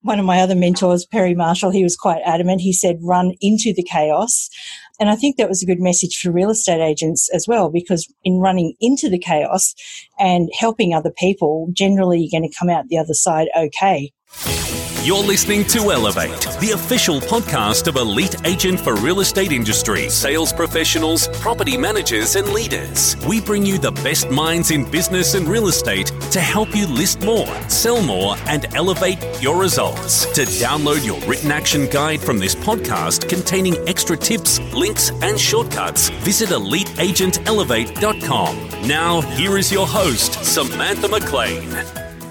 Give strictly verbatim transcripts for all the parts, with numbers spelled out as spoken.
One of my other mentors, Perry Marshall, he was quite adamant. He said, run into the chaos. And I think that was a good message for real estate agents as well, because in running into the chaos and helping other people, generally you're going to come out the other side okay. You're listening to Elevate, the official podcast of Elite Agent for Real Estate Industry, sales professionals, property managers and leaders. We bring you the best minds in business and real estate to help you list more, sell more and elevate your results. To download your written action guide from this podcast containing extra tips, links and shortcuts, visit elite agent elevate dot com. Now, here is your host, Samantha McLean.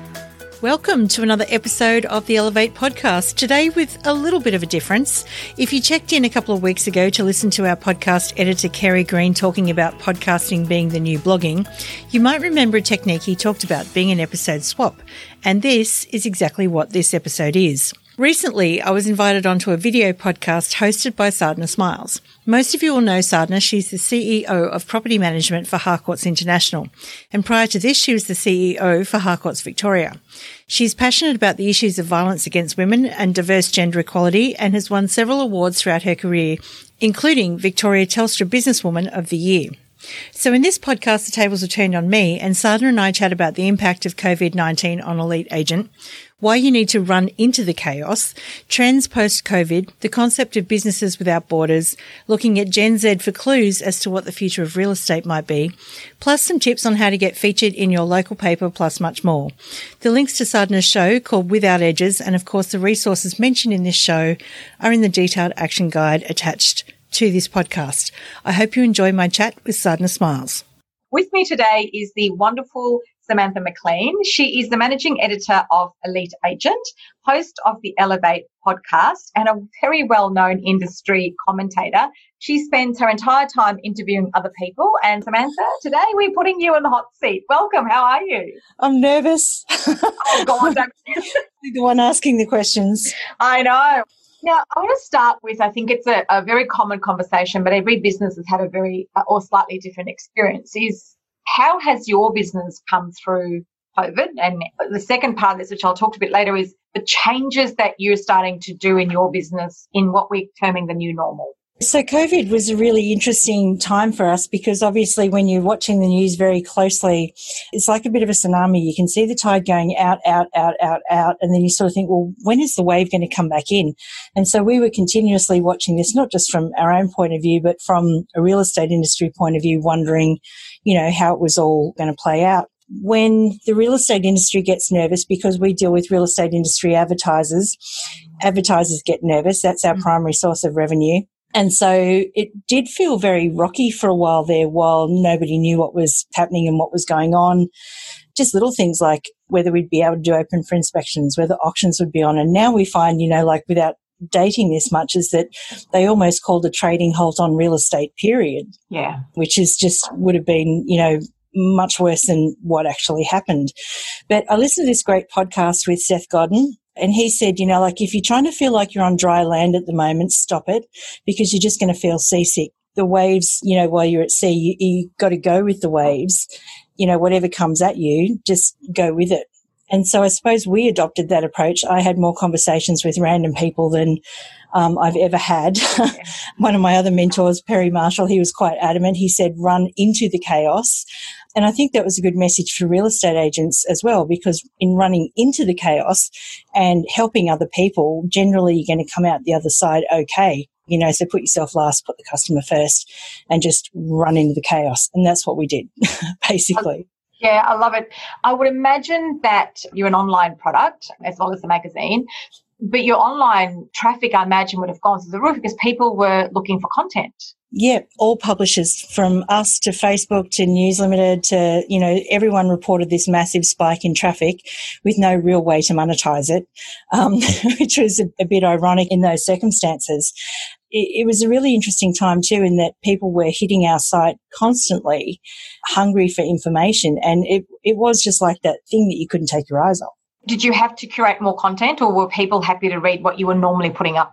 Welcome to another episode of the Elevate podcast, today with a little bit of a difference. If you checked in a couple of weeks ago to listen to our podcast editor, Kerry Green, talking about podcasting being the new blogging, you might remember a technique he talked about being an episode swap. And this is exactly what this episode is. Recently, I was invited onto a video podcast hosted by Sadhna Smiles. Most of you will know Sadhna. She's the C E O of Property Management for Harcourts International. And prior to this, she was the C E O for Harcourts Victoria. She's passionate about the issues of violence against women and diverse gender equality and has won several awards throughout her career, including Victoria Telstra Businesswoman of the Year. So in this podcast, the tables are turned on me, and Sadhna and I chat about the impact of covid nineteen on Elite Agent, why you need to run into the chaos, trends post-COVID, the concept of businesses without borders, looking at Gen Z for clues as to what the future of real estate might be, plus some tips on how to get featured in your local paper, plus much more. The links to Sadhna's show, called Without Edges, and of course the resources mentioned in this show are in the detailed action guide attached to this podcast. I hope you enjoy my chat with Sadhna Smiles. With me today is the wonderful Samantha McLean. She is the managing editor of Elite Agent, host of the Elevate podcast, and a very well-known industry commentator. She spends her entire time interviewing other people. And Samantha, today we're putting you in the hot seat. Welcome. How are you? I'm nervous. Oh, God. The one asking the questions. I know. Now, I want to start with, I think it's a, a very common conversation, but every business has had a very uh, or slightly different experience, is how has your business come through COVID? And the second part of this, which I'll talk a bit later, is the changes that you're starting to do in your business in what we're terming the new normal. So COVID was a really interesting time for us because obviously when you're watching the news very closely, it's like a bit of a tsunami. You can see the tide going out, out, out, out, out, and then you sort of think, well, when is the wave going to come back in? And so we were continuously watching this, not just from our own point of view, but from a real estate industry point of view, wondering, you know, how it was all going to play out. When the real estate industry gets nervous, because we deal with real estate industry advertisers, advertisers get nervous. That's our primary source of revenue. And so it did feel very rocky for a while there while nobody knew what was happening and what was going on. Just little things like whether we'd be able to do open for inspections, whether auctions would be on. And now we find, you know, like without dating this much, is that they almost called a trading halt on real estate period. Yeah. Which is just would have been, you know, much worse than what actually happened. But I listened to this great podcast with Seth Godin. And he said, you know, like if you're trying to feel like you're on dry land at the moment, stop it, because you're just going to feel seasick. The waves, you know, while you're at sea, you, you got to go with the waves. You know, whatever comes at you, just go with it. And so I suppose we adopted that approach. I had more conversations with random people than um, I've ever had. One of my other mentors, Perry Marshall, he was quite adamant. He said, run into the chaos. And I think that was a good message for real estate agents as well, because in running into the chaos and helping other people, generally you're going to come out the other side okay. You know, so put yourself last, put the customer first, and just run into the chaos. And that's what we did, basically. Yeah, I love it. I would imagine that you're an online product as well as the magazine, but your online traffic, I imagine, would have gone through the roof because people were looking for content. Yeah, all publishers, from us to Facebook to News Limited to, you know, everyone reported this massive spike in traffic with no real way to monetize it, um, which was a, a bit ironic in those circumstances. It, it was a really interesting time too, in that people were hitting our site constantly, hungry for information, and it, it was just like that thing that you couldn't take your eyes off. Did you have to curate more content, or were people happy to read what you were normally putting up there?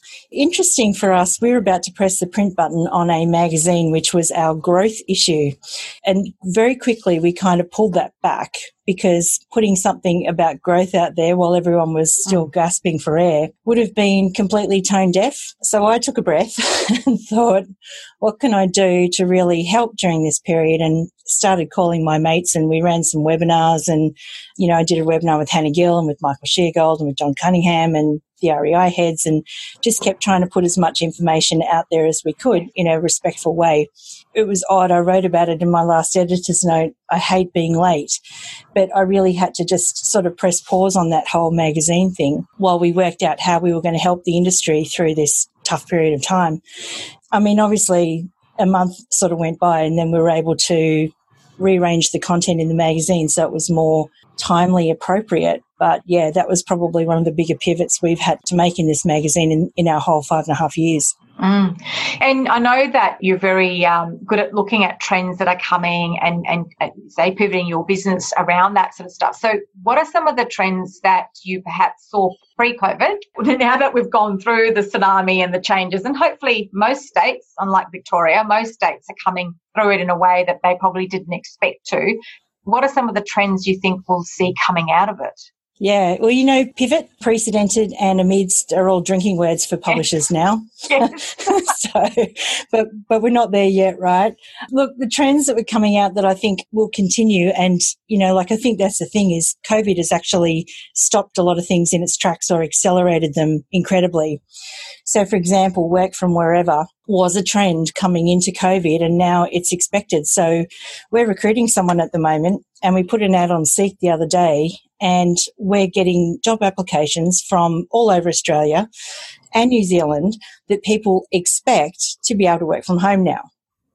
Interesting for us, we were about to press the print button on a magazine, which was our growth issue. And very quickly, we kind of pulled that back because putting something about growth out there while everyone was still mm. gasping for air would have been completely tone deaf. So I took a breath and thought, what can I do to really help during this period? And started calling my mates, and we ran some webinars. And, you know, I did a webinar with Hannah Gill and with Michael Sheargold and with John Cunningham and the R E I heads, and just kept trying to put as much information out there as we could in a respectful way. It was odd. I wrote about it in my last editor's note. I hate being late, but I really had to just sort of press pause on that whole magazine thing while we worked out how we were going to help the industry through this tough period of time. I mean, obviously a month sort of went by, and then we were able to rearrange the content in the magazine so it was more timely appropriate. But yeah, that was probably one of the bigger pivots we've had to make in this magazine in, in our whole five and a half years. Mm. And I know that you're very um, good at looking at trends that are coming and, and, and, say, pivoting your business around that sort of stuff. So what are some of the trends that you perhaps saw pre-COVID, now that we've gone through the tsunami and the changes, and hopefully most states, unlike Victoria, most states are coming through it in a way that they probably didn't expect to. What are some of the trends you think we'll see coming out of it? Yeah, well, you know, pivot, precedented, and amidst are all drinking words for publishers now. Yes. so, but but we're not there yet, right? Look, the trends that were coming out that I think will continue, and, you know, like I think that's the thing is COVID has actually stopped a lot of things in its tracks or accelerated them incredibly. So, for example, work from wherever was a trend coming into COVID, and now it's expected. So we're recruiting someone at the moment, and we put an ad on Seek the other day, and we're getting job applications from all over Australia and New Zealand that people expect to be able to work from home now.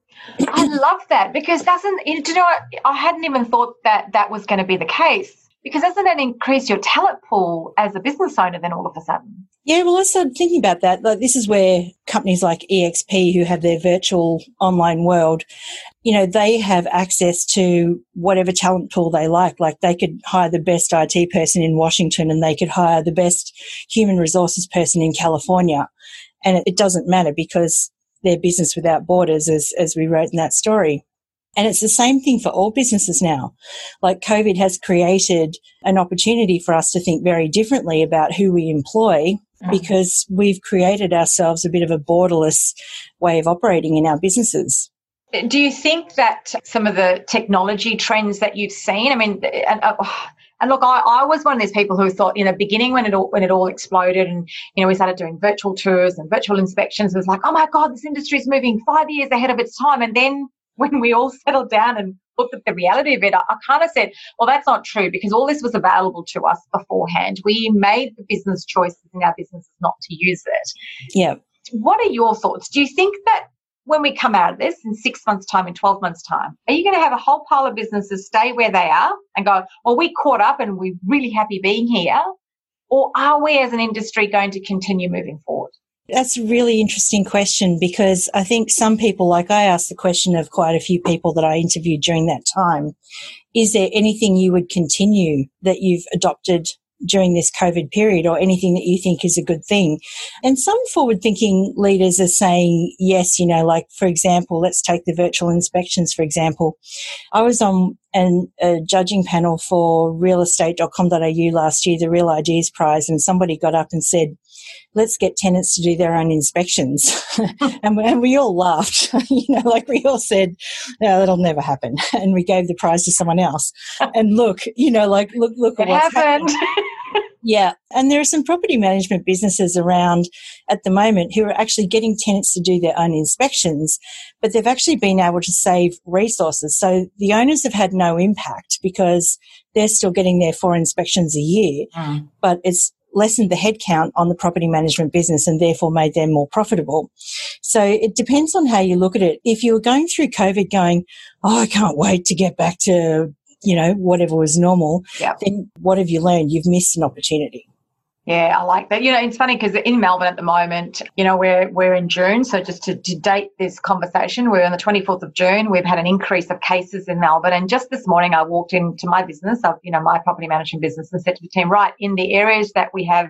I love that, because doesn't, you know, I hadn't even thought that that was going to be the case. Because doesn't that increase your talent pool as a business owner then all of a sudden? Yeah, well, I started thinking about that. Like, this is where companies like E X P, who have their virtual online world, you know, they have access to whatever talent pool they like. Like, they could hire the best I T person in Washington, and they could hire the best human resources person in California. And it, it doesn't matter, because they're business without borders, as, as we wrote in that story. And it's the same thing for all businesses now. Like, COVID has created an opportunity for us to think very differently about who we employ, because we've created ourselves a bit of a borderless way of operating in our businesses. Do you think that some of the technology trends that you've seen, I mean, and, uh, and look, I, I was one of these people who thought in the beginning when it all, when it all exploded, and, you know, we started doing virtual tours and virtual inspections, it was like, oh my God, this industry is moving five years ahead of its time. And then when we all settled down and looked at the reality of it, I, I kind of said, well, that's not true, because all this was available to us beforehand. We made the business choices in our businesses not to use it. Yeah. What are your thoughts? Do you think that when we come out of this in six months' time, in twelve months' time, are you going to have a whole pile of businesses stay where they are and go, well, we caught up and we're really happy being here? Or are we as an industry going to continue moving forward? That's a really interesting question, because I think some people, like I asked the question of quite a few people that I interviewed during that time, is there anything you would continue that you've adopted during this COVID period, or anything that you think is a good thing? And some forward-thinking leaders are saying yes, you know, like, for example, let's take the virtual inspections, for example. I was on an, a judging panel for real estate dot com dot a u last year, the Real Ideas Prize, and somebody got up and said, let's get tenants to do their own inspections. and, we, and we all laughed, you know, like we all said, no, that'll never happen. And we gave the prize to someone else. And look, you know, like, look, look it at what's happened. happened. Yeah. And there are some property management businesses around at the moment who are actually getting tenants to do their own inspections, but they've actually been able to save resources. So the owners have had no impact, because they're still getting their four inspections a year, mm. but it's lessened the headcount on the property management business and therefore made them more profitable. So it depends on how you look at it. If you were going through COVID going, oh, I can't wait to get back to, you know, whatever was normal, yep. then what have you learned? You've missed an opportunity. Yeah, I like that. You know, it's funny because in Melbourne at the moment, you know, we're we're in June. So just to, to date this conversation, we're on the twenty-fourth of June. We've had an increase of cases in Melbourne. And just this morning, I walked into my business, of, you know, my property management business, and said to the team, right, in the areas that we have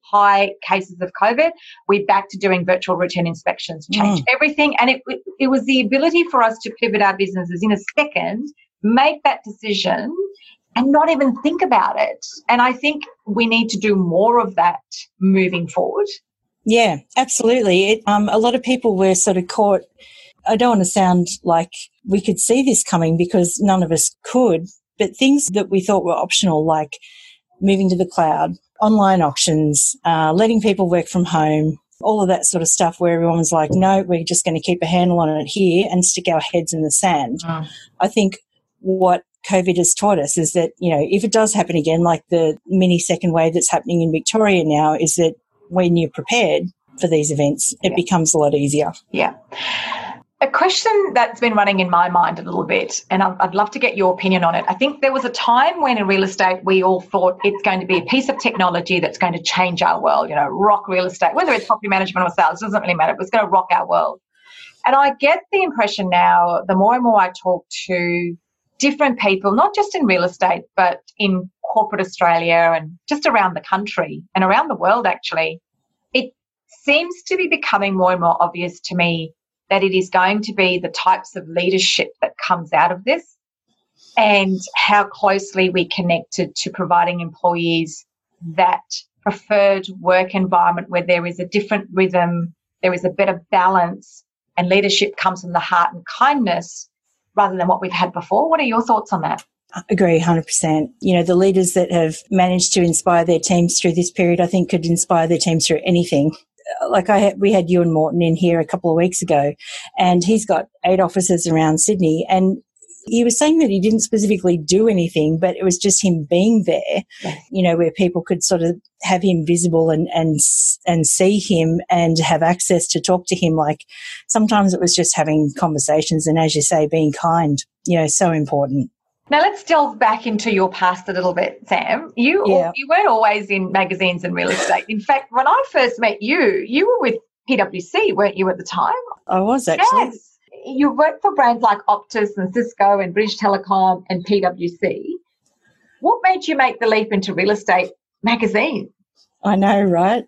high cases of COVID, we're back to doing virtual routine inspections, change mm. everything. And it, it was the ability for us to pivot our businesses in a second, make that decision and not even think about it. And I think we need to do more of that moving forward. Yeah, absolutely. It, um, a lot of people were sort of caught. I don't want to sound like we could see this coming because none of us could, but things that we thought were optional, like moving to the cloud, online auctions, uh, letting people work from home, all of that sort of stuff where everyone was like, no, we're just going to keep a handle on it here and stick our heads in the sand. Oh. I think what COVID has taught us is that, you know, if it does happen again, like the mini second wave that's happening in Victoria now, is that when you're prepared for these events, it yeah. becomes a lot easier. Yeah. A question that's been running in my mind a little bit, and I'd love to get your opinion on it. I think there was a time when in real estate we all thought it's going to be a piece of technology that's going to change our world, you know, rock real estate, whether it's property management or sales, it doesn't really matter, but it's going to rock our world. And I get the impression now, the more and more I talk to different people, not just in real estate, but in corporate Australia and just around the country and around the world actually, it seems to be becoming more and more obvious to me that it is going to be the types of leadership that comes out of this and how closely we connected to providing employees that preferred work environment where there is a different rhythm, there is a better balance, and leadership comes from the heart and kindness rather than what we've had before. What are your thoughts on that? I agree one hundred percent. You know, the leaders that have managed to inspire their teams through this period, I think could inspire their teams through anything. Like I had, we had Ewan Morton in here a couple of weeks ago, and he's got eight offices around Sydney, and he was saying that he didn't specifically do anything, but it was just him being there, yes. you know, where people could sort of have him visible and, and, and see him and have access to talk to him. Like sometimes it was just having conversations and, as you say, being kind, you know, so important. Now, let's delve back into your past a little bit, Sam. You yeah. you weren't always in magazines and real estate. In fact, when I first met you, you were with P W C, weren't you, at the time? I was, actually. Yes. You worked for brands like Optus and Cisco and British Telecom and P W C. What made you make the leap into real estate magazine? I know, right?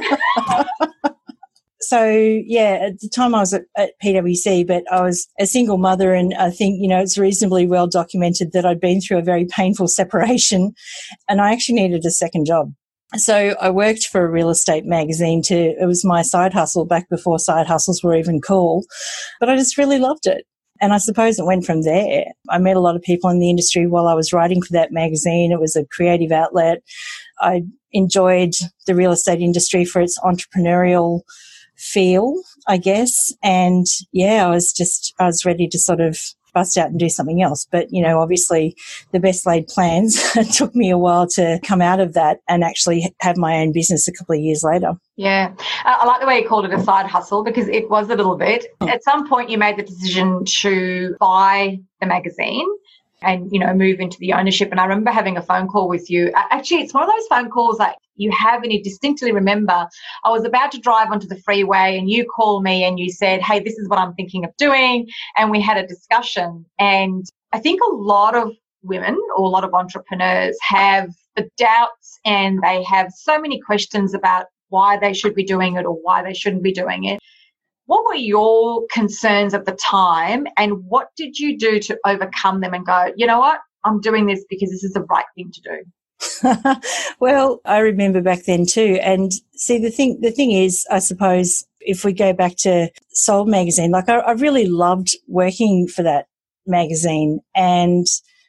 So, yeah, at the time I was at, at P W C, but I was a single mother, and I think, you know, it's reasonably well documented that I'd been through a very painful separation and I actually needed a second job. So I worked for a real estate magazine to, it was my side hustle back before side hustles were even cool, but I just really loved it. And I suppose it went from there. I met a lot of people in the industry while I was writing for that magazine. It was a creative outlet. I enjoyed the real estate industry for its entrepreneurial feel, I guess. And yeah, I was just, I was ready to sort of bust out and do something else. But, you know, obviously the best laid plans, it took me a while to come out of that and actually have my own business a couple of years later. Yeah. Uh, I like the way you called it a side hustle, because it was a little bit. At some point you made the decision to buy the magazine and, you know, move into the ownership. And I remember having a phone call with you. Actually, it's one of those phone calls that you have and you distinctly remember. I was about to drive onto the freeway and you called me and you said, hey, this is what I'm thinking of doing. And we had a discussion. And I think a lot of women or a lot of entrepreneurs have the doubts and they have so many questions about why they should be doing it or why they shouldn't be doing it. What were your concerns at the time, and what did you do to overcome them and go, you know what, I'm doing this because this is the right thing to do? Well, I remember back then too. And see, the thing, the thing is, I suppose, if we go back to Sold magazine, like I, I really loved working for that magazine. And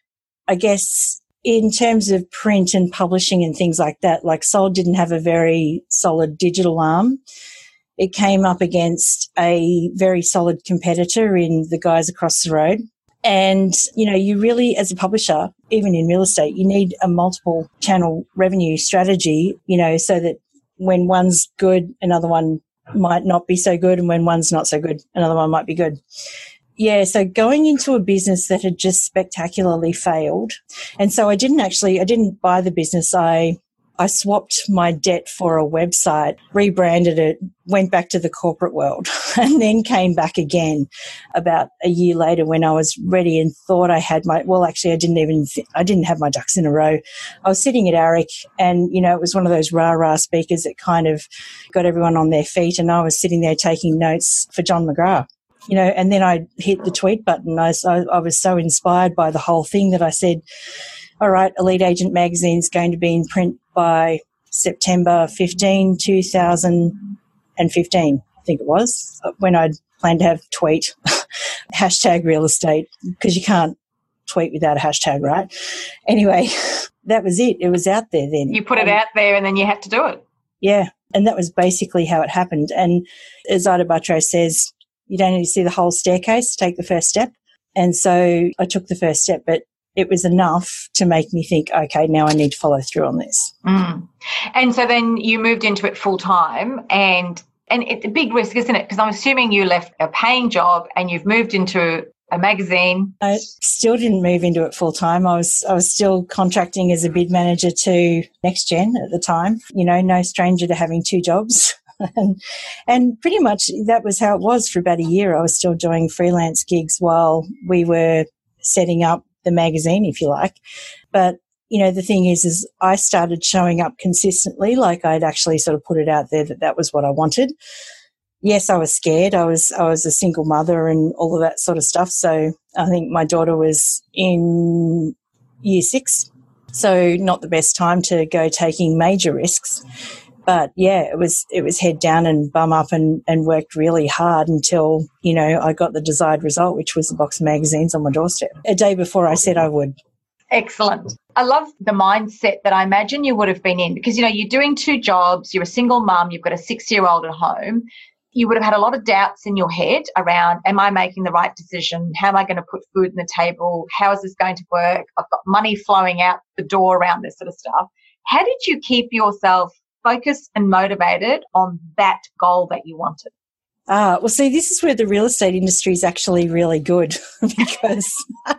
I guess in terms of print and publishing and things like that, like Sold didn't have a very solid digital arm. It came up against a very solid competitor in the guys across the road. And, you know, you really, as a publisher, even in real estate, you need a multiple channel revenue strategy, you know, so that when one's good, another one might not be so good. And when one's not so good, another one might be good. Yeah, so going into a business that had just spectacularly failed. And so I didn't actually, I didn't buy the business. I I swapped my debt for a website, rebranded it, went back to the corporate world, and then came back again about a year later when I was ready and thought I had my, well, actually I didn't even, th- I didn't have my ducks in a row. I was sitting at ARIC and, you know, it was one of those rah-rah speakers that kind of got everyone on their feet, and I was sitting there taking notes for John McGrath. You know, and then I hit the tweet button. I, I was so inspired by the whole thing that I said, all right, Elite Agent Magazine is going to be in print by September fifteenth, two thousand fifteen, I think it was, when I planned to have tweet, hashtag real estate, because you can't tweet without a hashtag, right? Anyway, that was it. It was out there then. You put it out there and then you had to do it. Yeah, and that was basically how it happened. And as Ida Buttrose says, you don't need to see the whole staircase to take the first step. And so I took the first step, but it was enough to make me think, okay, now I need to follow through on this. Mm. And so then you moved into it full time, and and it's a big risk, isn't it? Because I'm assuming you left a paying job and you've moved into a magazine. I still didn't move into it full time. I was I was still contracting as a bid manager to NextGen at the time. You know, no stranger to having two jobs. and, and pretty much that was how it was for about a year. I was still doing freelance gigs while we were setting up the magazine, if you like. But, you know, the thing is, is I started showing up consistently, like I'd actually sort of put it out there that that was what I wanted. Yes, I was scared. I was, I was a single mother and all of that sort of stuff. So I think my daughter was in year six. So not the best time to go taking major risks. But yeah, it was it was head down and bum up and, and worked really hard until, you know, I got the desired result, which was a box of magazines on my doorstep a day before I said I would. Excellent. I love the mindset that I imagine you would have been in, because, you know, you're doing two jobs, you're a single mum, you've got a six-year-old at home. You would have had a lot of doubts in your head around, am I making the right decision? How am I going to put food on the table? How is this going to work? I've got money flowing out the door around this sort of stuff. How did you keep yourself focused and motivated on that goal that you wanted? Ah, well, see, this is where the real estate industry is actually really good because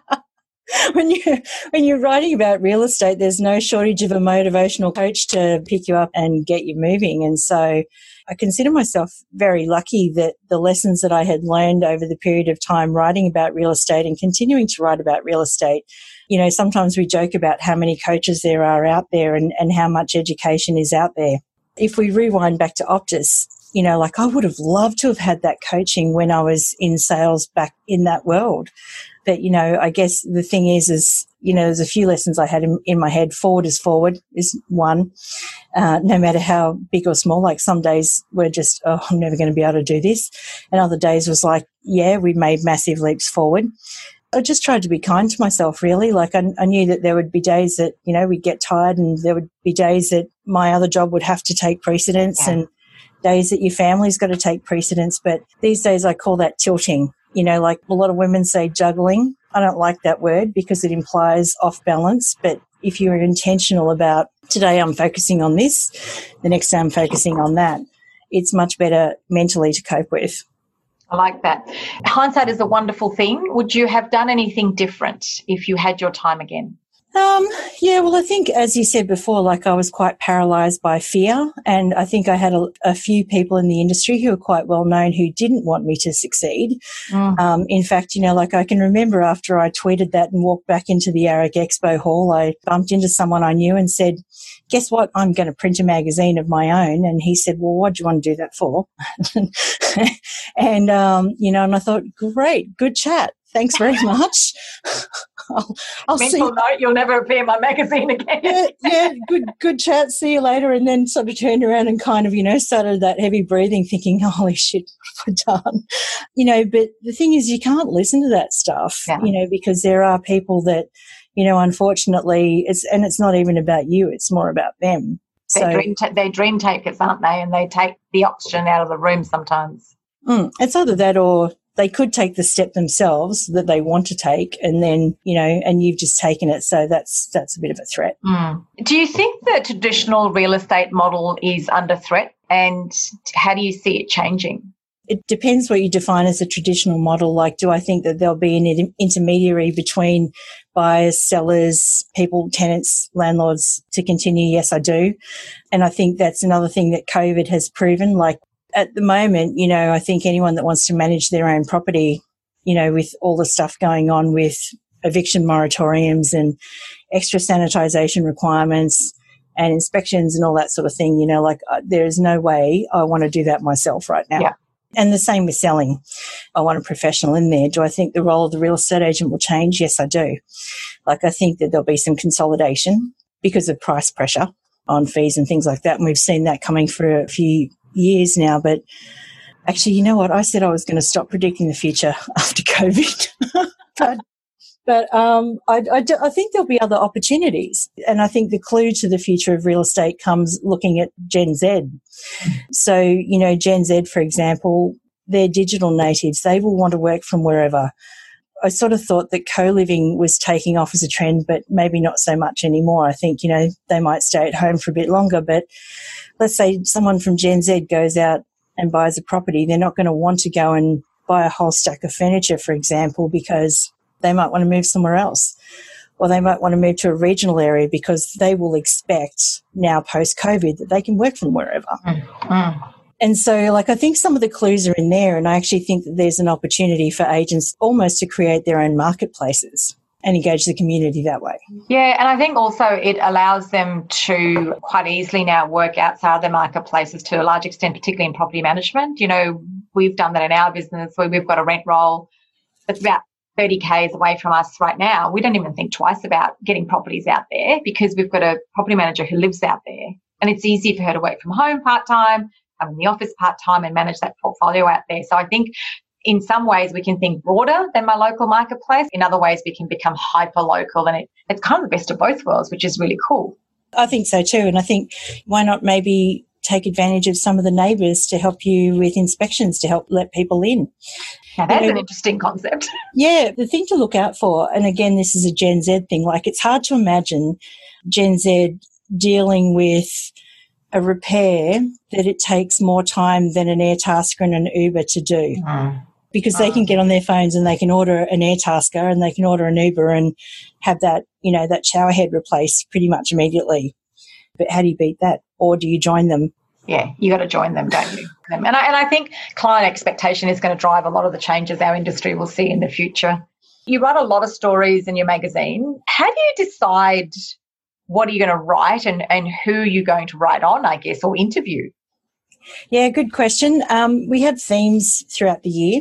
when you when you're writing about real estate, there's no shortage of a motivational coach to pick you up and get you moving. And so I consider myself very lucky that the lessons that I had learned over the period of time writing about real estate and continuing to write about real estate, you know, sometimes we joke about how many coaches there are out there and, and how much education is out there. If we rewind back to Optus, you know, like I would have loved to have had that coaching when I was in sales back in that world. But, you know, I guess the thing is, is, you know, there's a few lessons I had in, in my head. Forward is forward is one, uh, no matter how big or small. Like some days were just, oh, I'm never going to be able to do this. And other days was like, yeah, we made massive leaps forward. I just tried to be kind to myself, really. Like I, I knew that there would be days that, you know, we'd get tired and there would be days that my other job would have to take precedence yeah. and days that your family's got to take precedence. But these days I call that tilting. You know, like a lot of women say juggling. I don't like that word because it implies off balance. But if you're intentional about today I'm focusing on this, the next day I'm focusing on that, it's much better mentally to cope with. I like that. Hindsight is a wonderful thing. Would you have done anything different if you had your time again? Um, yeah, well, I think, as you said before, like I was quite paralysed by fear, and I think I had a, a few people in the industry who were quite well known who didn't want me to succeed. Mm. Um, in fact, you know, like I can remember after I tweeted that and walked back into the ARIC Expo Hall, I bumped into someone I knew and said, guess what, I'm going to print a magazine of my own. And he said, well, what do you want to do that for? and, um, you know, and I thought, great, good chat. Thanks very much. I'll, I'll Mental see. note, you'll never appear in my magazine again. yeah, yeah, good good chat. See you later. And then sort of turned around and kind of, you know, started that heavy breathing thinking, holy shit, what have I done? You know, but the thing is you can't listen to that stuff, yeah. you know, because there are people that, you know, unfortunately, it's and it's not even about you. It's more about them. They're, so, dream, ta- they're dream takers, aren't they? And they take the oxygen out of the room sometimes. Mm, it's either that or they could take the step themselves that they want to take and then, you know, and you've just taken it. So that's that's a bit of a threat. Mm. Do you think the traditional real estate model is under threat, and how do you see it changing? It depends what you define as a traditional model. Like, do I think that there'll be an intermediary between buyers, sellers, people, tenants, landlords to continue? Yes, I do. And I think that's another thing that COVID has proven. Like, at the moment, you know, I think anyone that wants to manage their own property, you know, with all the stuff going on with eviction moratoriums and extra sanitisation requirements and inspections and all that sort of thing, you know, like uh, there is no way I want to do that myself right now. Yeah. And the same with selling. I want a professional in there. Do I think the role of the real estate agent will change? Yes, I do. Like, I think that there'll be some consolidation because of price pressure on fees and things like that. And we've seen that coming for a few years now. But actually, you know what? I said I was going to stop predicting the future after COVID. but But um, I, I, do, I think there'll be other opportunities. And I think the clue to the future of real estate comes looking at Gen Z. So, you know, Gen Z, for example, they're digital natives. They will want to work from wherever. I sort of thought that co-living was taking off as a trend, but maybe not so much anymore. I think, you know, they might stay at home for a bit longer. But let's say someone from Gen Z goes out and buys a property. They're not going to want to go and buy a whole stack of furniture, for example, because they might want to move somewhere else, or they might want to move to a regional area because they will expect now post-COVID that they can work from wherever. Mm-hmm. And so, like, I think some of the clues are in there, and I actually think that there's an opportunity for agents almost to create their own marketplaces and engage the community that way. Yeah, and I think also it allows them to quite easily now work outside their marketplaces to a large extent, particularly in property management. You know, we've done that in our business where we've got a rent roll that's about thirty kays away from us right now. We don't even think twice about getting properties out there because we've got a property manager who lives out there, and it's easy for her to work from home part-time, come in the office part-time and manage that portfolio out there. So I think in some ways we can think broader than my local marketplace. In other ways we can become hyper-local, and it, it's kind of the best of both worlds, which is really cool. I think so too. And I think why not maybe take advantage of some of the neighbours to help you with inspections, to help let people in. Now, that's you know, an interesting concept. Yeah, the thing to look out for, and again, this is a Gen Z thing, like it's hard to imagine Gen Z dealing with a repair that it takes more time than an Airtasker and an Uber to do. Mm. Because they can get on their phones and they can order an Airtasker and they can order an Uber and have that, you know, that shower head replaced pretty much immediately. But how do you beat that? Or do you join them? Yeah, you got to join them, don't you? And I, and I think client expectation is going to drive a lot of the changes our industry will see in the future. You write a lot of stories in your magazine. How do you decide what are you going to write and, and who you're going to write on, I guess, or interview? Yeah, good question. Um, we have themes throughout the year,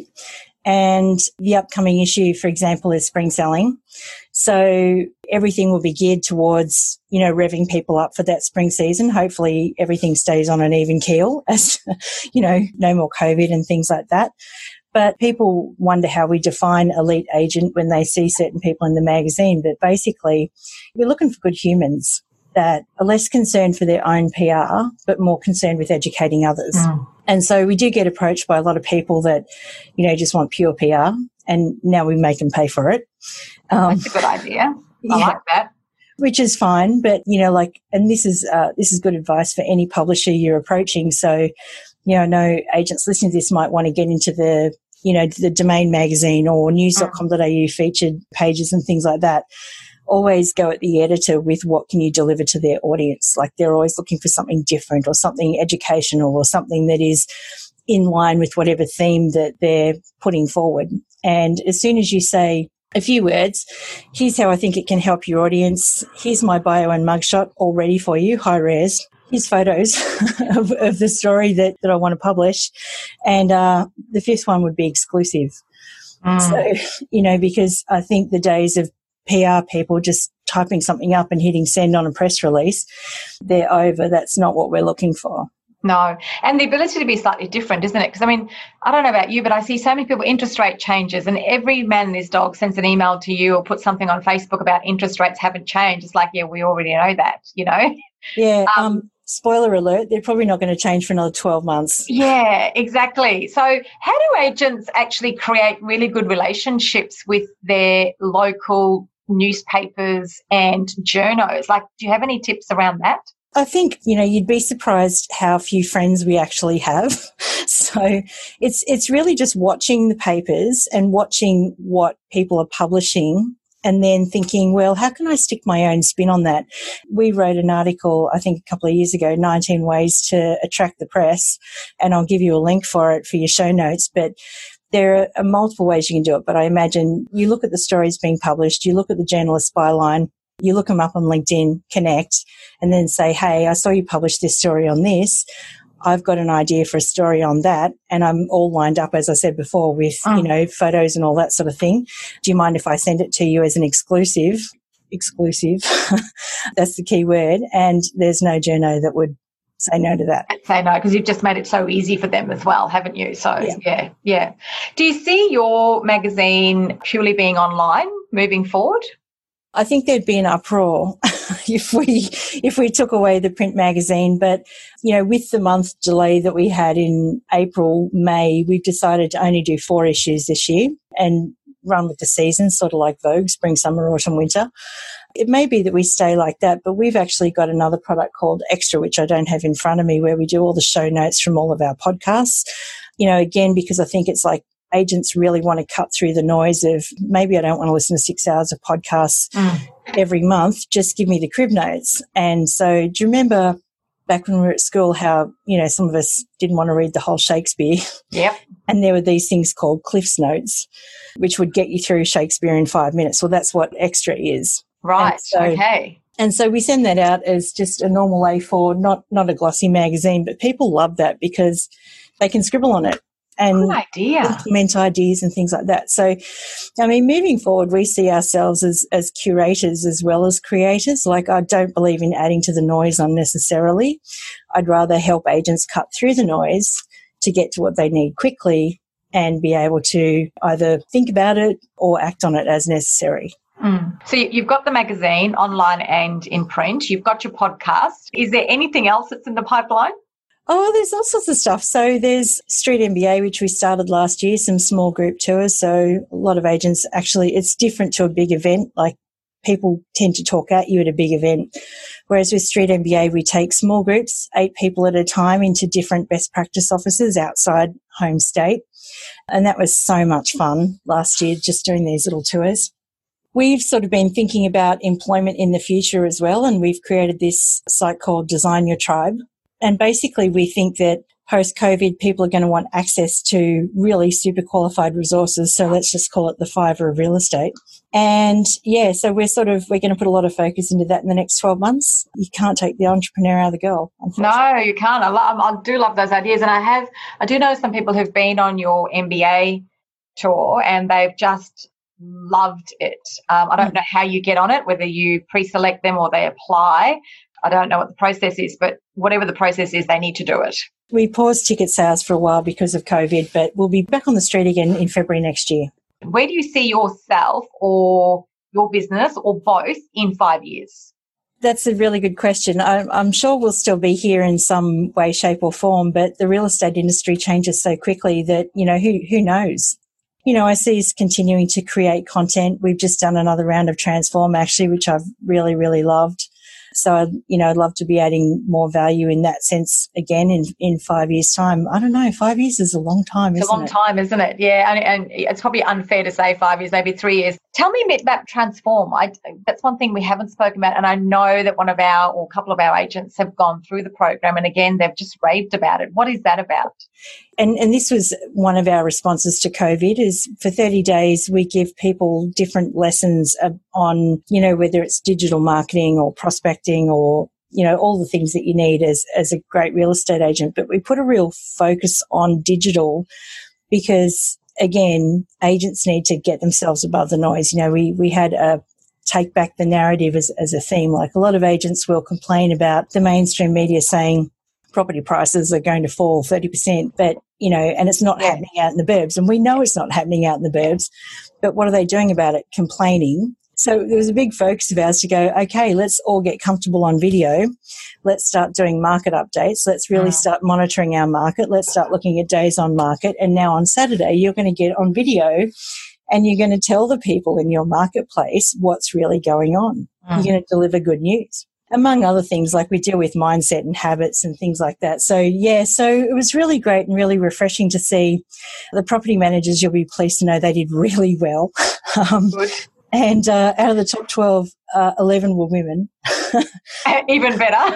and the upcoming issue, for example, is spring selling. So everything will be geared towards, you know, revving people up for that spring season. Hopefully everything stays on an even keel as, you know, no more COVID and things like that. But people wonder how we define elite agent when they see certain people in the magazine. But basically, we're looking for good humans that are less concerned for their own P R, but more concerned with educating others. Mm. And so we do get approached by a lot of people that, you know, just want pure P R, and now we make them pay for it. Um, That's a good idea. I yeah, like that. Which is fine, but, you know, like, and this is, uh, this is good advice for any publisher you're approaching. So, you know, I know agents listening to this might want to get into the, you know, the Domain magazine or news dot com dot a u featured pages and things like that. Always go at the editor with what can you deliver to their audience. Like, they're always looking for something different or something educational or something that is in line with whatever theme that they're putting forward. And as soon as you say a few words, here's how I think it can help your audience, here's my bio and mugshot all ready for you, high res, here's photos of, of the story that, that I want to publish. And uh, the fifth one would be exclusive. Mm. So, you know, because I think the days of P R people just typing something up and hitting send on a press release, they're over. That's not what we're looking for. No. And the ability to be slightly different, isn't it? Because, I mean, I don't know about you, but I see so many people, interest rate changes, and every man and his dog sends an email to you or puts something on Facebook about interest rates haven't changed. It's like, yeah, we already know that, you know? Yeah. Um, um spoiler alert, they're probably not going to change for another twelve months. Yeah, exactly. So how do agents actually create really good relationships with their local newspapers and journos? Like, do you have any tips around that? I think, you know, you'd be surprised how few friends we actually have. So it's it's really just watching the papers and watching what people are publishing and then thinking, well, how can I stick my own spin on that? We wrote an article, I think a couple of years ago, nineteen ways to attract the press, and I'll give you a link for it for your show notes. But there are multiple ways you can do it. But I imagine you look at the stories being published, you look at the journalist byline, you look them up on LinkedIn, connect, and then say, hey, I saw you publish this story on this. I've got an idea for a story on that, and I'm all lined up, as I said before, with, mm. you know, photos and all that sort of thing. Do you mind if I send it to you as an exclusive? Exclusive. That's the key word. And there's no journo that would say no to that. Say no, because you've just made it so easy for them as well, haven't you? So, yeah. yeah, yeah. Do you see your magazine purely being online moving forward? I think there'd be an uproar if we if we took away the print magazine. But, you know, with the month delay that we had in April, May, we've decided to only do four issues this year and run with the seasons, sort of like Vogue, spring, summer, autumn, winter. It may be that we stay like that, but we've actually got another product called Extra, which I don't have in front of me, where we do all the show notes from all of our podcasts. You know, again, because I think it's like, agents really want to cut through the noise of maybe I don't want to listen to six hours of podcasts mm. every month. Just give me the crib notes. And so do you remember back when we were at school how, you know, some of us didn't want to read the whole Shakespeare? Yep. And there were these things called Cliff's Notes, which would get you through Shakespeare in five minutes. Well, that's what Extra is. Right. So, okay. And so we send that out as just a normal A four, not, not a glossy magazine, but people love that because they can scribble on it. And good idea. Implement ideas and things like that. So, I mean, moving forward, we see ourselves as, as curators as well as creators. Like, I don't believe in adding to the noise unnecessarily. I'd rather help agents cut through the noise to get to what they need quickly and be able to either think about it or act on it as necessary. Mm. So you've got the magazine online and in print. You've got your podcast. Is there anything else that's in the pipeline? Oh, there's all sorts of stuff. So there's Street M B A, which we started last year, some small group tours. So a lot of agents actually, it's different to a big event. Like, people tend to talk at you at a big event. Whereas with Street M B A, we take small groups, eight people at a time, into different best practice offices outside home state. And that was so much fun last year, just doing these little tours. We've sort of been thinking about employment in the future as well. And we've created this site called Design Your Tribe. And basically, we think that post-COVID, people are going to want access to really super qualified resources. So let's just call it the Fiverr of real estate. And yeah, so we're sort of, we're going to put a lot of focus into that in the next twelve months. You can't take the entrepreneur out of the girl. No, you can't. I, love, I do love those ideas. And I have, I do know some people who've been on your M B A tour and they've just loved it. Um, I don't know how you get on it, whether you pre-select them or they apply. I don't know what the process is, but whatever the process is, they need to do it. We paused ticket sales for a while because of COVID, but we'll be back on the street again in February next year. Where do you see yourself or your business or both in five years? That's a really good question. I'm, I'm sure we'll still be here in some way, shape or form, but the real estate industry changes so quickly that, you know, who who knows? You know, I see us continuing to create content. We've just done another round of Transform, actually, which I've really, really loved. So, I'd, you know, I'd love to be adding more value in that sense again in, in five years' time. I don't know, five years is a long time, isn't it? It's a long it? time, isn't it? Yeah, and, and it's probably unfair to say five years, maybe three years. Tell me a bit about Transform. I, that's one thing we haven't spoken about, and I know that one of our or a couple of our agents have gone through the program, and again, they've just raved about it. What is that about? And, and this was one of our responses to COVID is for thirty days, we give people different lessons on, you know, whether it's digital marketing or prospecting or, you know, all the things that you need as, as a great real estate agent. But we put a real focus on digital because, again, agents need to get themselves above the noise. You know, we, we had a take back the narrative as, as a theme. Like, a lot of agents will complain about the mainstream media saying property prices are going to fall thirty percent, but, you know, and it's not yeah. happening out in the burbs. And we know it's not happening out in the burbs, but what are they doing about it? Complaining. So there was a big focus of ours to go, okay, let's all get comfortable on video. Let's start doing market updates. Let's really mm. start monitoring our market. Let's start looking at days on market. And now on Saturday, you're going to get on video and you're going to tell the people in your marketplace what's really going on. Mm. You're going to deliver good news. among other things, like we deal with mindset and habits and things like that. So, yeah, so it was really great and really refreshing to see the property managers. You'll be pleased to know they did really well. Um, Good. And uh, out of the top twelve, uh, eleven were women. Even better.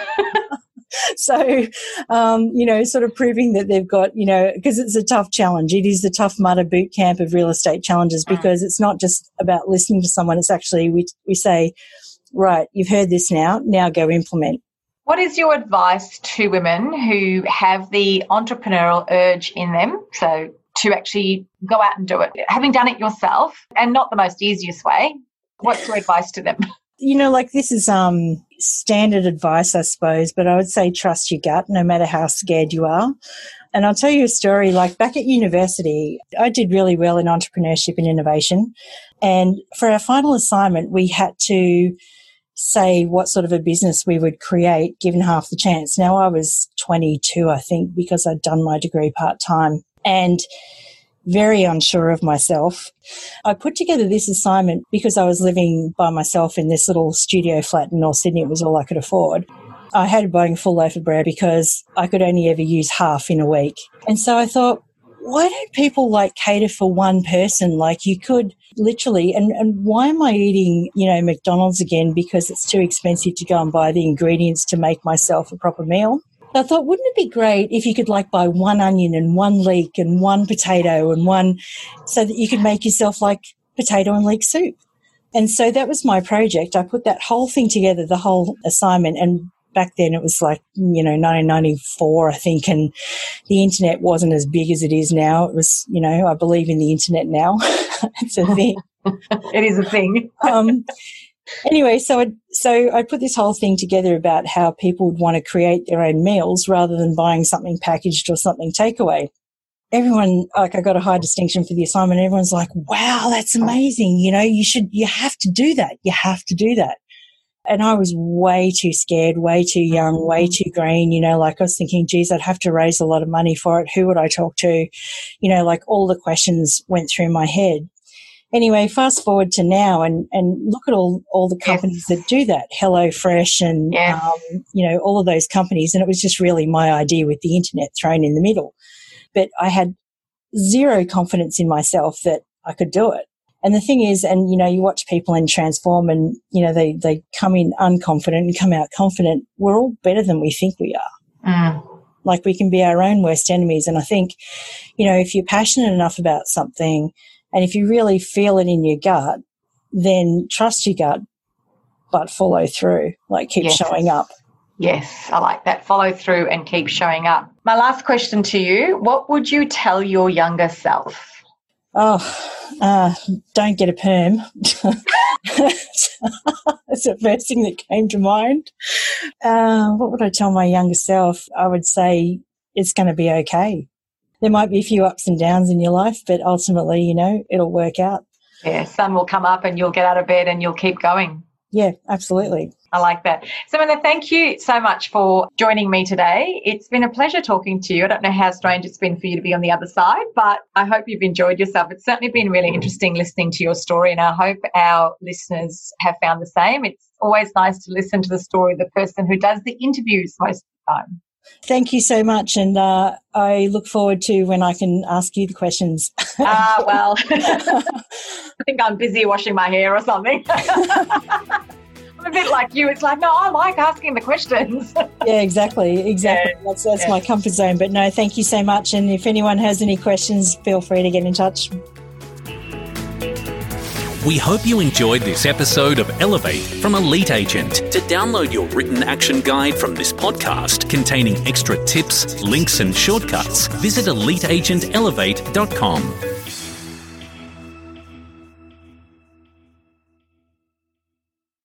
So, um, you know, sort of proving that they've got, you know, because it's a tough challenge. It is the Tough Mudder boot camp of real estate challenges, because mm. it's not just about listening to someone. It's actually, we we say, right, you've heard this now, now go implement. What is your advice to women who have the entrepreneurial urge in them? So to actually go out and do it, having done it yourself, and not the most easiest way, what's your advice to them? You know, like this is um, standard advice, I suppose, but I would say trust your gut no matter how scared you are. And I'll tell you a story. Like back at university, I did really well in entrepreneurship and innovation. And for our final assignment, we had to say what sort of a business we would create given half the chance. Now, I was twenty-two, I think, because I'd done my degree part-time and very unsure of myself. I put together this assignment because I was living by myself in this little studio flat in North Sydney. It was all I could afford. I had buying a full loaf of bread because I could only ever use half in a week. And so I thought, why don't people like cater for one person? Like you could literally, and, and why am I eating, you know, McDonald's again because it's too expensive to go and buy the ingredients to make myself a proper meal? I thought, wouldn't it be great if you could like buy one onion and one leek and one potato and one, so that you could make yourself like potato and leek soup. And so that was my project. I put that whole thing together, the whole assignment. And back then it was like, you know, nineteen ninety-four, I think, and the internet wasn't as big as it is now. It was, you know, I believe in the internet now. It's a thing. It is a thing. um, Anyway, so I so I put this whole thing together about how people would want to create their own meals rather than buying something packaged or something takeaway. Everyone, like I got a high distinction for the assignment. Everyone's like, wow, that's amazing. You know, you should, you have to do that. You have to do that. And I was way too scared, way too young, way too green. You know, like I was thinking, geez, I'd have to raise a lot of money for it. Who would I talk to? You know, like all the questions went through my head. Anyway, fast forward to now and, and look at all, all the companies yes. that do that, HelloFresh and, yes. um, you know, all of those companies. And it was just really my idea with the internet thrown in the middle. But I had zero confidence in myself that I could do it. And the thing is, and, you know, you watch people in Transform and, you know, they, they come in unconfident and come out confident. We're all better than we think we are. Mm. Like we can be our own worst enemies. And I think, you know, if you're passionate enough about something, and if you really feel it in your gut, then trust your gut, but follow through, like keep yes. showing up. Yes, I like that. Follow through and keep showing up. My last question to you, what would you tell your younger self? Oh, uh, don't get a perm. That's the first thing that came to mind. Uh, what would I tell my younger self? I would say it's going to be okay. There might be a few ups and downs in your life, but ultimately, you know, it'll work out. Yeah, sun will come up and you'll get out of bed and you'll keep going. Yeah, absolutely. I like that. Samantha, thank you so much for joining me today. It's been a pleasure talking to you. I don't know how strange it's been for you to be on the other side, but I hope you've enjoyed yourself. It's certainly been really interesting listening to your story, and I hope our listeners have found the same. It's always nice to listen to the story of the person who does the interviews most of the time. Thank you so much, and uh, I look forward to when I can ask you the questions. Ah, uh, well, I think I'm busy washing my hair or something. I'm a bit like you. It's like, no, I like asking the questions. Yeah, exactly, exactly. Yeah. That's that's yeah. my comfort zone. But no, thank you so much. And if anyone has any questions, feel free to get in touch. We hope you enjoyed this episode of Elevate from Elite Agent. To download your written action guide from this podcast containing extra tips, links and shortcuts, visit elite agent elevate dot com.